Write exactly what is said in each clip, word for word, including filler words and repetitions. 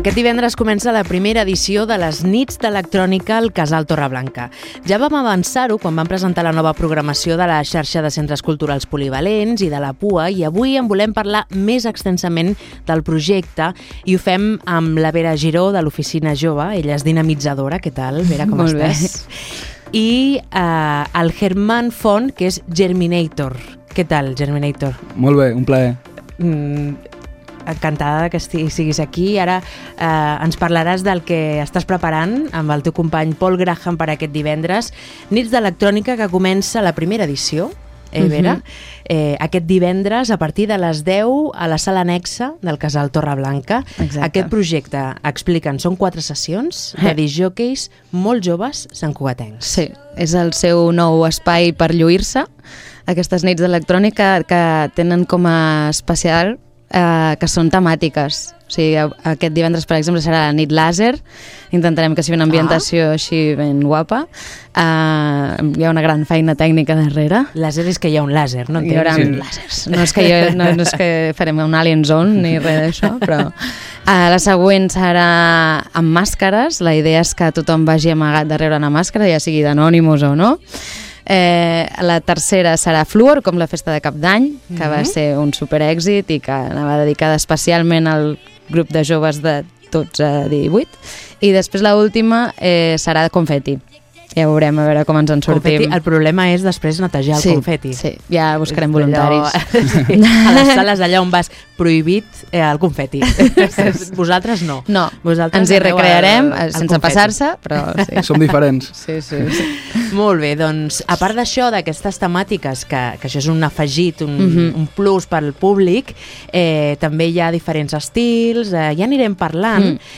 Aquest divendres comença la primera edició de les Nits d'Electrònica al Casal Torreblanca. Ja vam avançar-ho quan vam presentar la nova programació de la xarxa de centres culturals polivalents i de la P U A, i avui en volem parlar més extensament del projecte i ho fem amb la Vera Giró de l'Oficina Jove. Ella és dinamitzadora. Què tal, Vera, com Molt estàs? Bé. I eh, el Germán Font, que és Germinator. Què tal, Germinator? Molt bé, un plaer. Mm, encantada que siguis aquí. Ara eh, ens parlaràs del que estàs preparant amb el teu company Paul Graham per aquest divendres. Nits d'Electrònica, que comença la primera edició, eh, Vera? Uh-huh. eh, aquest divendres a partir de les deu a la sala anexa del Casal Torreblanca. Exacte. Aquest projecte, expliquen, són quatre sessions de discjòqueis molt joves santcugatencs. Sí, és el seu nou espai per lluir-se. Aquestes nits d'electrònica que tenen com a especial eh, que són temàtiques. O sigui, aquest divendres, per exemple, serà la nit làser. Intentarem que sigui una ambientació ah. així ben guapa. Uh, hi ha una gran feina tècnica darrere. Làser és que hi ha un làser, no? Hi haurà sí. làsers. No és, que jo, no, no és que farem un Alien Zone ni res d'això, però uh, la següent serà amb màscares. La idea és que tothom vagi amagat darrere una màscara, ja sigui d'Anonymous o no. Eh, la tercera serà Fluor, com la festa de Cap d'Any, que mm-hmm. va ser un superèxit i que anava dedicada especialment al grup de joves de dotze a divuit. I després l'última eh, serà Confeti. Ja veurem a veure com ens en sortim. Confeti, el problema és després netejar el sí, confeti. Sí, ja buscarem voluntaris. Sí, a les sales allà on vas prohibit eh, el confeti. Vosaltres no. No, Vosaltres ens hi recrearem el, el sense passar-se, però sí. Som diferents. Sí, sí, sí. Molt bé, doncs a part d'això, d'aquestes temàtiques, que, que això és un afegit, un, mm-hmm. un plus pel públic, eh, també hi ha diferents estils, eh, ja anirem parlant, mm.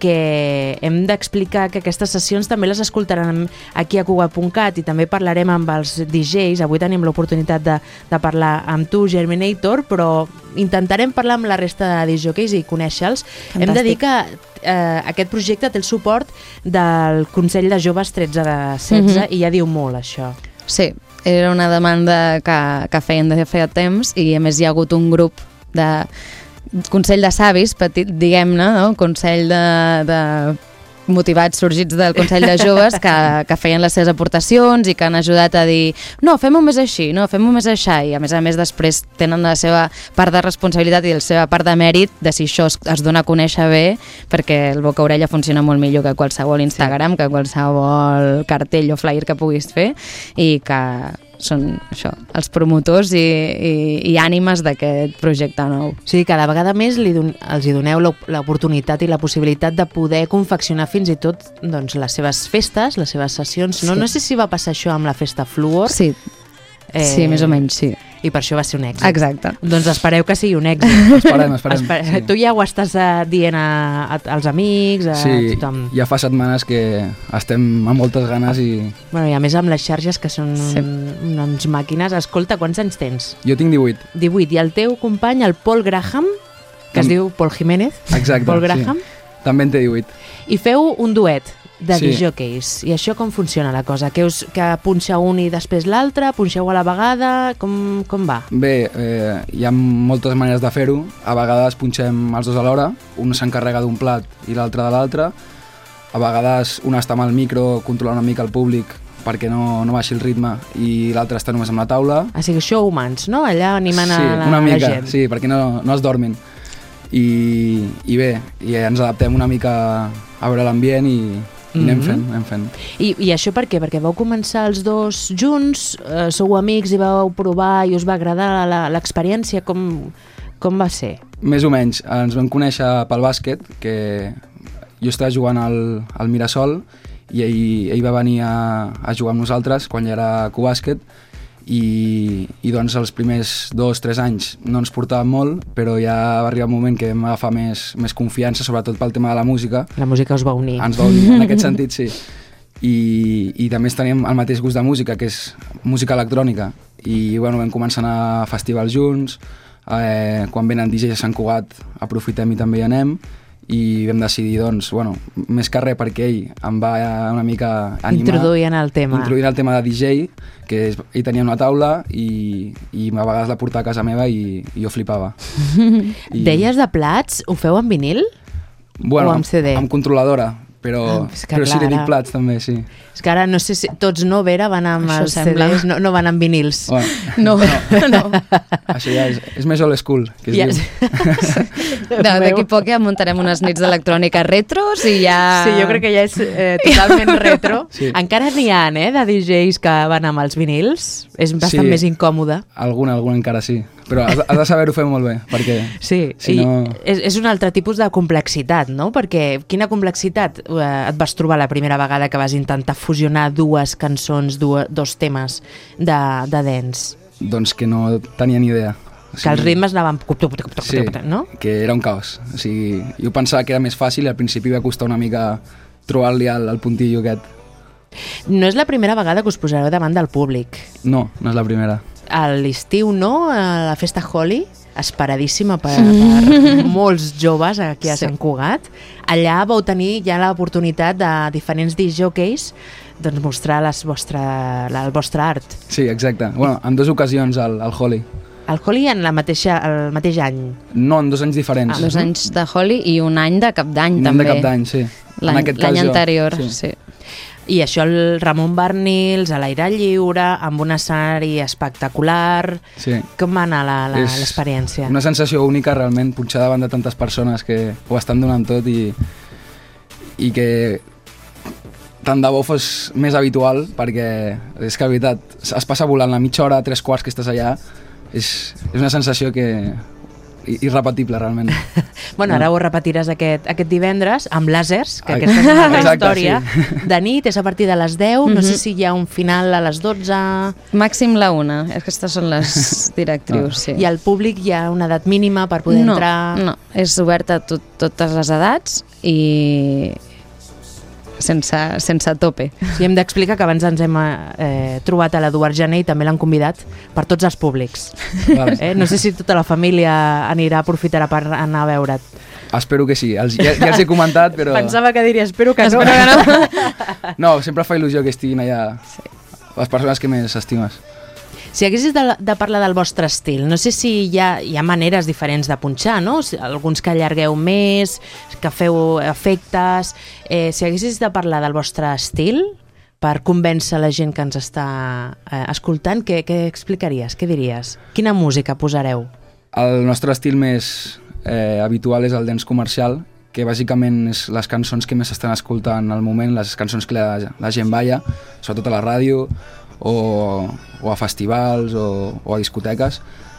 perquè hem d'explicar que aquestes sessions també les escoltaran aquí a Cugat punt cat i també parlarem amb els D Js. Avui tenim l'oportunitat de, de parlar amb tu, Germinator, però intentarem parlar amb la resta de discjòqueis i conèixer-los. Hem de dir que eh, aquest projecte té el suport del Consell de Joves tretze a setze mm-hmm. i ja diu molt això. Sí, era una demanda que, que feien de feia temps i a més hi ha hagut un grup de Consell de savis, petit, diguem-ne, no? Consell de, de motivats sorgits del Consell de Joves que, que feien les seves aportacions i que han ajudat a dir no, fem-ho més així, no, fem-ho més així, i a més a més després tenen la seva part de responsabilitat i la seva part de mèrit de si això es, es dona a conèixer bé, perquè el boca-orella funciona molt millor que qualsevol Instagram, sí. que qualsevol cartell o flyer que puguis fer, i que són això, els promotors i, i, i ànimes d'aquest projecte nou. Sí, cada vegada més li don, els hi doneu l'oportunitat i la possibilitat de poder confeccionar fins i tot doncs, les seves festes, les seves sessions. No, sí. no sé si va passar això amb la festa Fluor. Sí, eh, sí més o menys, sí. I per això va ser un èxit. Exacte. Doncs espereu que sigui un èxit. Esperem, esperem. Esper sí. Tu ja ho estàs uh, dient a, a, als amics, a sí, tothom. Sí, ja fa setmanes que estem amb moltes ganes i... Bueno, i a més amb les xarxes que són sí. unes màquines. Escolta, quants anys tens? Jo tinc divuit. divuit. I el teu company, el Paul Graham, que Tam... es diu Paul Jiménez. Exacte, Paul Graham. Sí. També en té divuit. I feu un duet de sí. disjòqueis. I això com funciona la cosa? Que, us, que punxa un i després l'altre? Punxeu a la vegada? Com, com va? Bé, eh, hi ha moltes maneres de fer-ho. A vegades punxem els dos alhora. Un s'encarrega d'un plat i l'altre de l'altre. A vegades un està amb el micro controlant una mica el públic perquè no, no baixi el ritme i l'altre està només amb la taula. Ah, sí, showmans, no? Allà animant sí, a la, una mica, la gent. Sí, perquè no, no es dormin. I, i bé, i ens adaptem una mica a veure l'ambient i, i anem fent, anem fent. I, I això per què? Perquè vau començar els dos junts, eh, sou amics i vau provar i us va agradar l'experiència, com, com va ser? Més o menys, ens vam conèixer pel bàsquet, que jo estava jugant al, al Mirasol i ell, ell va venir a, a jugar amb nosaltres quan ja era cubàsquet i, i doncs els primers dos o tres anys no ens portàvem molt, però ja va arribar un moment que vam agafar més, més confiança, sobretot pel tema de la música. La música us va unir. Ens va unir, en aquest sentit, sí. I, i també tenim el mateix gust de música, que és música electrònica. I bueno, vam començar a anar a festivals junts, eh, quan venen D Js a Sant Cugat aprofitem i també hi anem, i vam decidir, doncs, bueno, més que res perquè ell em va una mica animar. Introduint el tema. Introduint el tema de D J, que és, ell tenia una taula i, i a vegades la portava a casa meva i, i jo flipava. I... Deies de plats, ho feu en vinil? Bueno, o amb C D? Amb controladora, però, ah, però sí que dic plats també, sí. És que ara no sé si tots no, Vera, van amb Això els sembla. C Ds, no, no van amb vinils. Bueno, No, no. no. això ja és, és més old school, que es Ja, diu. D'aquí poc ja muntarem unes nits d'electrònica retros i ja... Sí, jo crec que ja és eh, totalment retro. Sí. Encara n'hi ha, eh, de D Js que van amb els vinils. És bastant Sí. més incòmode. Alguna, alguna encara sí. Però has, has de saber-ho fer molt bé, perquè Sí, si i no... és, és un altre tipus de complexitat, no? Perquè quina complexitat eh, et vas trobar la primera vegada que vas intentar fusionar dues cançons, dues, dos temes de, de dance? Doncs que no tenia ni idea. O Que els ritmes anaven... Sí, no? que era un caos. O sigui, jo pensava que era més fàcil i al principi va costar una mica trobar-li el, el puntillo aquest. No és la primera vegada que us posareu davant del públic. No, no és la primera. A l'estiu, no? A la festa Holi, esperadíssima per, per molts joves aquí a Sí. Sant Cugat. Allà vau tenir ja l'oportunitat de diferents disc jockeys doncs, mostrar les vostre, la, el vostre art. Sí, exacte. Bueno, en dues ocasions al, al Holi. El Holi en la mateixa, el mateix any. No, en dos anys diferents. Ah, dos anys de Holi i un any de cap d'any, Un any també. de cap d'any, sí. En L'any aquest cas l'any jo. anterior, Sí. sí. I això el Ramon Barnils, a l'aire lliure, amb un escenari espectacular. Sí. Com va anar la- la- És l'experiència? Una sensació única, realment, punxar davant de tantes persones que ho estan donant tot i, i que tant de bo fos més habitual, perquè és que, la veritat, es passa volant la mitja hora, tres quarts que estàs allà, és, és una sensació que irrepetible, realment. Bueno, ara ho repetiràs aquest, aquest divendres amb làsers, que Ah, aquesta és una altra exacte, història. sí. De nit és a partir de les deu, no Mhm. sé si hi ha un final a les dotze, Màxim la una, aquestes són les directrius, sí. i al públic hi ha una edat mínima per poder no, entrar... No, és obert a tot, totes les edats i sense, sense tope. Sí, hem d'explicar que abans ens hem eh, trobat a l'Eduard Jané i també l'han convidat per tots els públics. Vale. Eh? No sé si tota la família anirà, aprofitarà per anar a veure't. Espero que sí. Els, ja, ja els he comentat, però... Pensava que diria, espero que no. Espero que no. No, sempre fa il·lusió que estiguin allà les persones que més estimes. Si haguessis de, de parlar del vostre estil, no sé si hi ha, hi ha maneres diferents de punxar, no? Si- Alguns que allargueu més, que feu efectes... Eh, si haguessis de parlar del vostre estil per convèncer la gent que ens està eh, escoltant, què, què explicaries? Què diries? Quina música posareu? El nostre estil més eh, habitual és el dance comercial, que bàsicament és les cançons que més s'estan escoltant al moment, les cançons que la, la gent balla, sobretot a la ràdio, o, o a festivals o, o a discoteques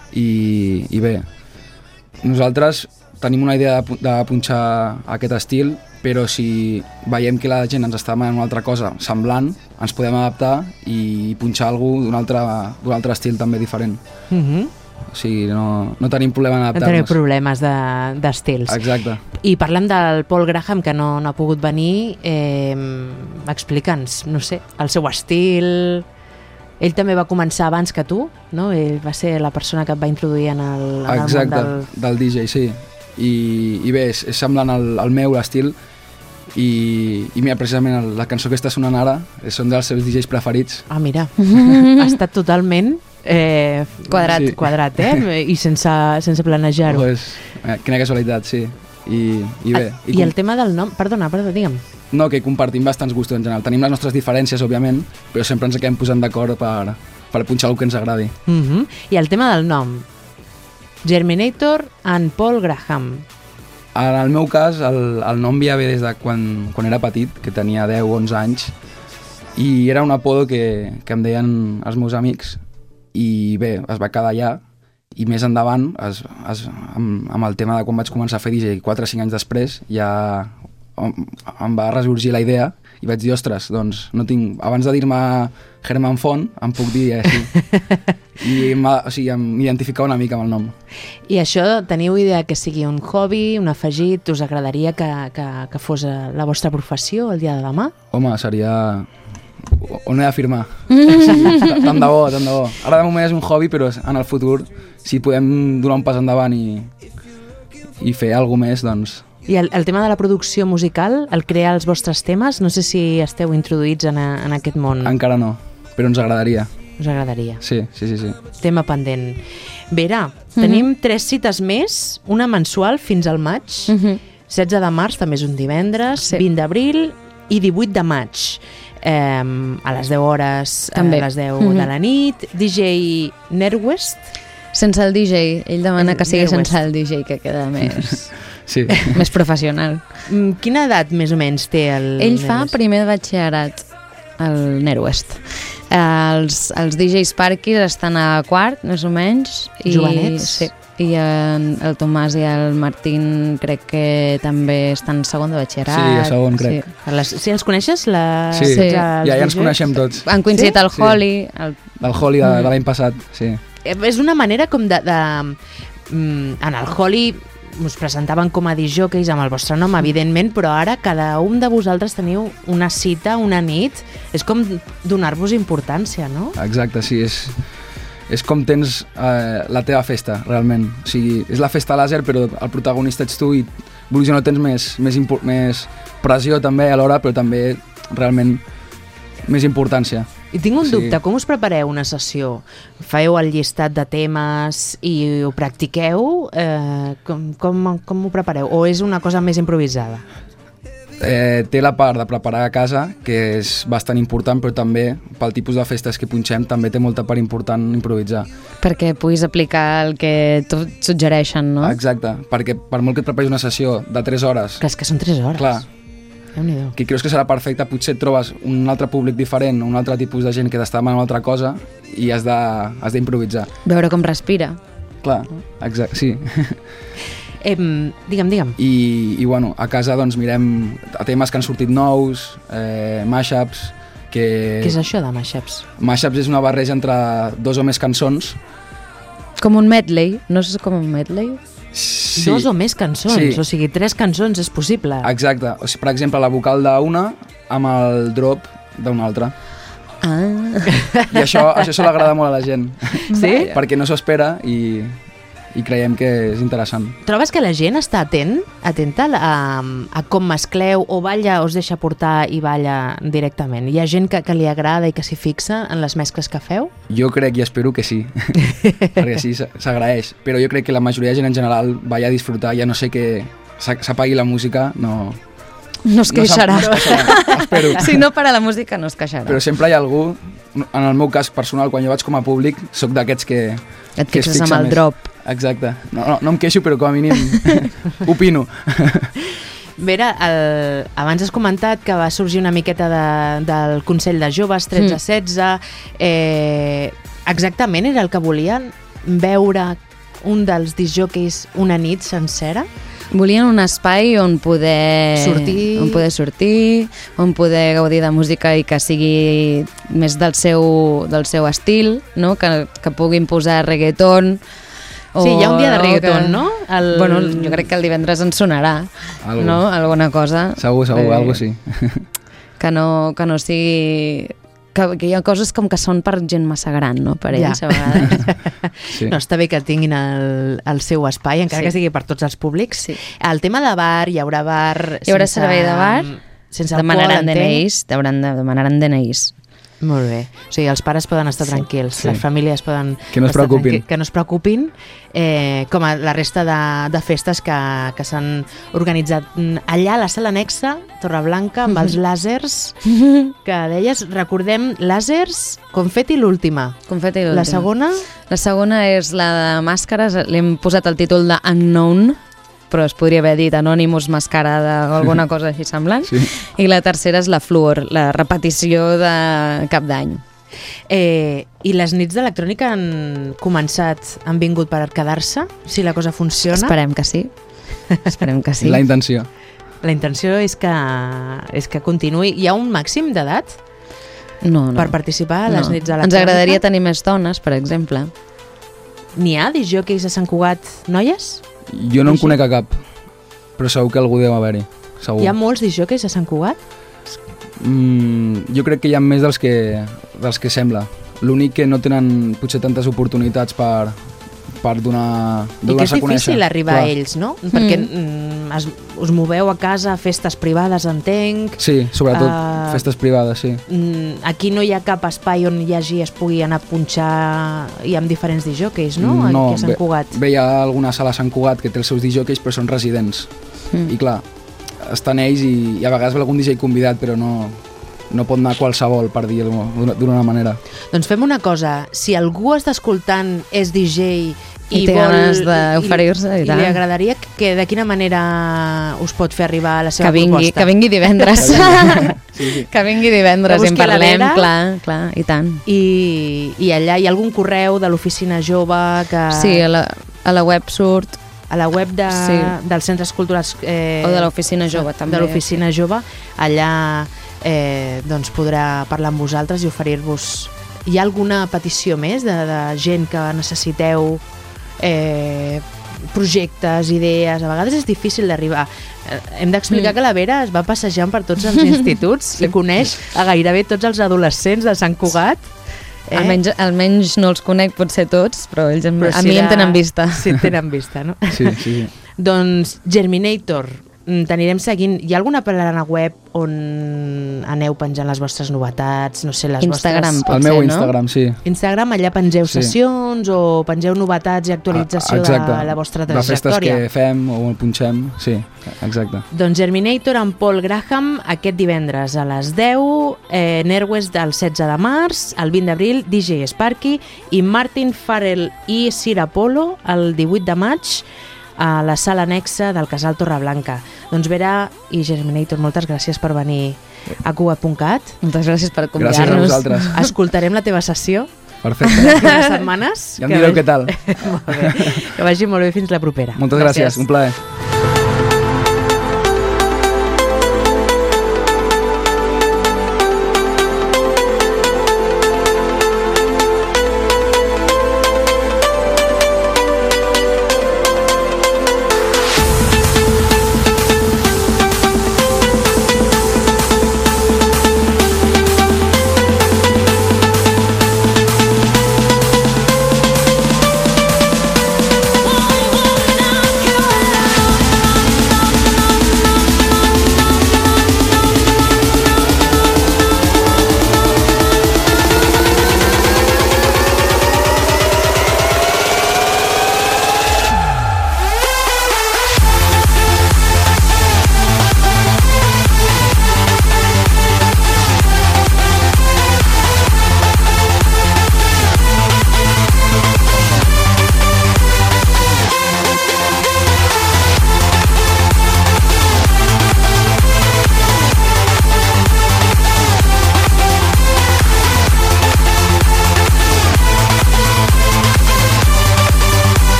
i, i bé, nosaltres tenim una idea de, de punxar aquest estil, però si veiem que la gent ens està demanant una altra cosa semblant, ens podem adaptar i punxar alguna d'un altre, d'un altre estil també diferent. Mm-hmm. O sigui, no, no tenim problema en No teniu adaptar-nos. problemes de- d'estils. Exacte. I parlant del Paul Graham, que no, no ha pogut venir, eh, explica'ns, no sé, el seu estil... Ell també va començar abans que tu, no? Ell va ser la persona que et va introduir en el, en el Exacte, món del... del D J, sí. I, i bé, és, és semblant al, al meu, l'estil, i, i mira, precisament el, la cançó que està sonant ara són dels seus D Js preferits. Ah, mira, ha estat totalment eh, Quadrat. Sí. quadrat, eh? I sense, sense planejar-ho. Pues, eh, quina casualitat, sí. I, i bé. I, I el tema del nom... Perdona, perdona, digue'm. No, que compartim bastants gustos en general. Tenim les nostres diferències, òbviament, però sempre ens acabem posant d'acord per, per punxar el que ens agradi. Mm -hmm. I el tema del nom. Germinator and Paul Graham. En el meu cas, el, el nom ja ve des de quan, quan era petit, que tenia deu o onze anys, i era un apodo que, que em deien els meus amics, i bé, es va quedar allà, i més endavant, es, es, amb, amb el tema de quan vaig començar a fer D J quatre o cinc anys després, ja em, em va ressorgir la idea, i vaig dir, ostres, doncs, no tinc... abans de dir-me Herman Font, em puc dir així. I o sigui, m'identificava una mica amb el nom. I això, teniu idea que sigui un hobby, un afegit? Us agradaria que, que, que fos eh, la vostra professió el dia de demà? Home, seria... On he d'afirmar? Sí, tant de bo, tant de bo. Ara de moment és un hobby, però en el futur, si podem donar un pas endavant i, i fer alguna més, doncs... I el, el tema de la producció musical, el crear els vostres temes, no sé si esteu introduïts en, a, en aquest món. Encara no, però ens agradaria. Us agradaria. Sí, sí, sí. sí. Tema pendent. Vera, mm-hmm. tenim tres cites més, una mensual fins al maig. Mm-hmm. setze de març també és un divendres, Sí. vint d'abril i divuit de maig. Eh, a les deu hores, També. a les deu Mhm. de la nit, D J Nerwest. Sense el D J. Ell demana que sigui Nerwest. sense el D J, que queda més, Sí. més professional. Mm, Quina edat més o menys té el Ell fa Nerwest? primer de batxillerat, el Nerwest. Els, els D Js Parkis estan a quart, més o menys. I, Jovenets? Sí. I en, el Tomàs i el Martín crec que també estan segon de batxillerat. Sí, a segon, crec. Sí. Les, sí, els coneixes? La, Sí, Sí. ja, ja ens coneixem tots. Han coincidit Sí? el Sí. Holly, el Del Holly de, Mm. de l'any passat, sí. És una manera com de... de mm, en el Holly us presentaven com a disjòqueis amb el vostre nom, evidentment, però ara cada un de vosaltres teniu una cita, una nit. És com donar-vos importància, no? Exacte, sí, és, és com tens eh, la teva festa, realment. O sigui, és la festa làser, però el protagonista ets tu i vulguis o no tens més, més, impo- més pressió també alhora, però també realment més importància. I tinc un Sí. dubte, com us prepareu una sessió? Feu el llistat de temes i ho practiqueu? Eh, com, com, com ho prepareu? O és una cosa més improvisada? Eh, té la part de preparar a casa, que és bastant important, però també pel tipus de festes que punxem també té molta part important improvisar. perquè puguis aplicar el que tot suggereixen, no? Exacte, perquè per molt que et preparis una sessió de tres hores, Que és que són tres hores. clar, Déu-n'hi-do. que creus que serà perfecte, potser et trobes un altre públic diferent, un altre tipus de gent que t'està demanant una altra cosa i has de- has d'improvisar. Veure com respira. Clar, exacte, sí. Eh, digue'm, digue'm. I, I bueno, a casa doncs mirem temes que han sortit nous, eh, mashups, que... Què és això de mashups? Mashups és una barreja entre dos o més cançons. Com un medley, no és com un medley? Sí. Dos o més cançons, Sí. o sigui, tres cançons és possible. Exacte, o sigui, per exemple, la vocal d'una amb el drop d'una altra. Ah. I això, això se l'agrada molt a la gent. Sí? Perquè no s'ho espera i, i creiem que és interessant. Trobes que la gent està atent, atenta a, a com mescleu o balla, o es deixa portar i balla directament? Hi ha gent que, que li agrada i que s'hi fixa en les mescles que feu? Jo crec i espero que sí, perquè sí, s'a- s'agraeix. Però jo crec que la majoria de gent en general va a disfrutar, ja no sé que s'a- s'apagui la música, no... No es queixarà. No, s'ha- no es queixarà, espero. Si no para la música, no es queixarà. Però sempre hi ha algú, en el meu cas personal, quan jo vaig com a públic, sóc d'aquests que... Et que es fixes fixa amb el més. drop. Exacte. No, no, no em queixo, però com a mínim opino. Vera, el, abans has comentat que va sorgir una miqueta de, del Consell de Joves tretze Mm. setze. Eh, exactament era el que volien? Veure un dels disjòqueis una nit sencera? Volien un espai on poder Sortir. on poder sortir, on poder gaudir de música i que sigui més del seu, del seu estil, no? que, que puguin posar reggaeton. Sí, hi ha un dia de reggaeton, que... no? El... Bueno, jo crec que el divendres ens sonarà, Algo. no? Alguna cosa. Segur, segur, Eh, algo sí. Que no, que no sigui... Que, que hi ha coses com que són per gent massa gran, no? Per ells, Ja. a vegades. Sí. No, està bé que tinguin el, el seu espai, encara Sí. que sigui per tots els públics. Sí. El tema de bar, hi haurà bar... Hi haurà servei de bar, sense alcohol, Demanaran entenc. D N Is, hauran de demanaran D N Is. Molt bé. O sigui, els pares poden estar Sí, tranquils, sí. les famílies poden... Que no es estar preocupin. tranqui- Que no es preocupin, eh, com a la resta de, de festes que, que s'han organitzat mm, allà a la sala anexa, Torreblanca, amb els làsers, que deies, recordem, làsers, confeti l'última. Confeti La segona, La segona és la de màscares, li hem posat el títol de Unknown, però es podria haver dit Anonymous mascarada o alguna cosa així semblant. Sí. I la tercera és la Fluor, la repetició de cap d'any. eh, i les nits d'electrònica han començat, han vingut per quedar-se, si la cosa funciona. Esperem que sí. Esperem que sí. La intenció. La intenció és que, és que continuï. Hi ha un màxim d'edat No, no. per participar a les no. nits d'electrònica? Ens agradaria tenir més dones, per exemple. N'hi ha disjòqueis a Sant Cugat noies? Jo no en Així? conec a cap, però segur que algú deu haver-hi. Segur. Hi ha molts disjòqueis a Sant Cugat? Mm, jo crec que hi ha més dels que, dels que sembla. L'únic que no tenen potser tantes oportunitats per, per donar I que és donar-se a conèixer. difícil arribar Clar. a ells, no? Perquè mm, es, us moveu a casa a festes privades, entenc. Sí, sobretot Ah. festes privades, sí. Mm, aquí no hi ha cap espai on hi hagi es pugui anar a punxar i amb diferents disjòqueis, no? Aquí a Sant bé, Cugat. bé, hi ha alguna sala a Sant Cugat que té els seus disjòqueis, però són residents. mm. i clar, estan ells i, i a vegades ve algun D J convidat, però no, no pot anar qualsevol, per dir-ho d'una manera. Doncs fem una cosa, si algú està escoltant és D J i, i té vol, ganes d'oferir-se i, i, i li agradaria que de quina manera us pot fer arribar la seva que vingui, proposta? Que vingui divendres. sí, sí. Que vingui divendres i en parlem, clar, clar, i tant. I, I allà hi ha algun correu de l'Oficina Jove que... Sí, a la, a la web surt. A la web de, sí. dels centres culturals... Eh, o de l'Oficina Jove, també. De l'Oficina sí. Jove. Allà eh, doncs podrà parlar amb vosaltres i oferir-vos... Hi ha alguna petició més de, de gent que necessiteu eh, projectes, idees? A vegades és difícil d'arribar. Eh, hem d'explicar mm. que la Vera es va passejant per tots els instituts sí. i coneix a gairebé tots els adolescents de Sant Cugat. Eh? Almenys, almenys no els conec potser tots, però ells però a si mi de... em tenen vista. Sí, em tenen vista, no? Sí, sí, sí. Doncs Germinator, t'anirem seguint. Hi ha alguna plana web on aneu penjant les vostres novetats? No sé, les Instagram, vostres... El meu Instagram, no? Sí. Instagram, allà pengeu sí. sessions o pengeu novetats i actualització exacte. de la vostra trajectòria. De festes que fem o punxem, sí, exacte. Doncs Germinator amb Paul Graham aquest divendres a les deu, eh, Nerwes del setze de març, el vint d'abril D J Sparky i Martin Farrell i Sir Apollo el divuit de maig a la sala anexa del Casal Torreblanca. Doncs Vera i Germinator, moltes gràcies per venir a Cugat punt cat. Moltes gràcies per convidar-nos. Gràcies a vosaltres. Escoltarem la teva sessió. Perfecte. D'aquí unes setmanes. Ja em direu què tal. Molt bé. Que vagi molt bé fins la propera. Moltes gràcies, gràcies. Un plaer.